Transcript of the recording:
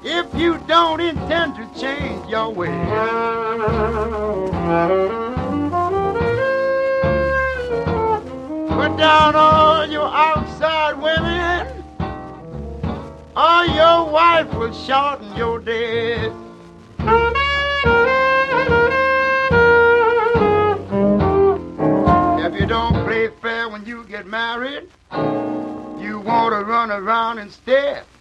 if you don't intend to change your ways. Put down all your outside women, or your wife will shorten your days. If you don't play fair when you get married, you want to run around instead